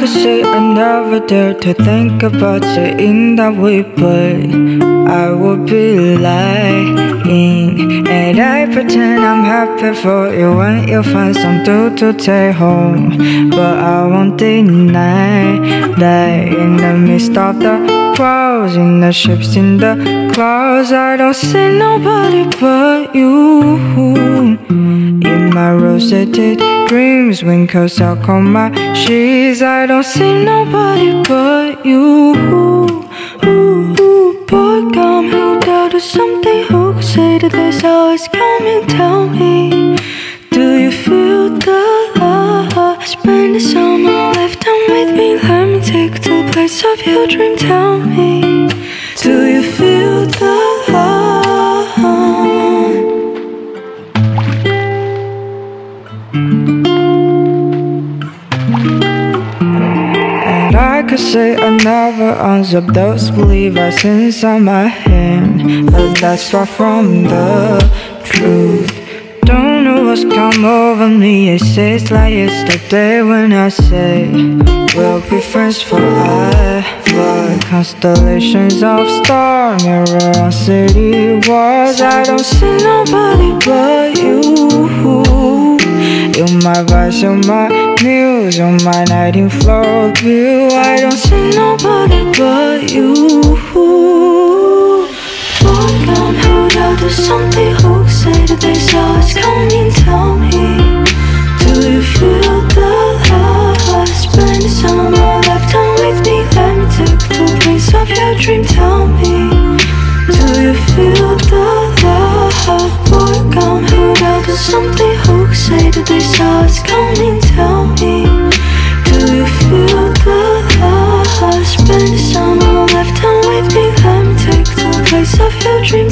could say I never dared to think about saying that way, but I would be lying. And I pretend I'm happy for you when you find some dude to take home. But I won't deny that in the midst of the crowds, in the ships, in the clouds, I don't see nobody but you. In my roseted dreams, when curls out on my sheets, I don't see nobody but you. Boy, come, who doubted something? Who could say that this always coming? Tell me, do you feel the love? Spend the summer lifetime with me. Let me take you to the place of your dream. Tell me, do you feel the love? And I could say I never unzip those believers inside my hand, but that's far from the truth. Don't know what's come over me. It says like yesterday when I say we'll be friends forever. Constellations of stars mirror our city walls. I don't see nobody but you. You're my vice, you're my muse, you're my nighting floor view. I don't see nobody but you. Boy, come, who doubted something? Who could say that they saw it's coming? Tell me, do you feel the love? Spend the summer lifetime with me. Let me take you to the place of your dream. Tell me, do you feel the love? Boy, come, who doubted something? Who could say that they saw it's coming? Tell me, do you feel the love? Spend the summer lifetime with me. Let me take you to the place of your dream.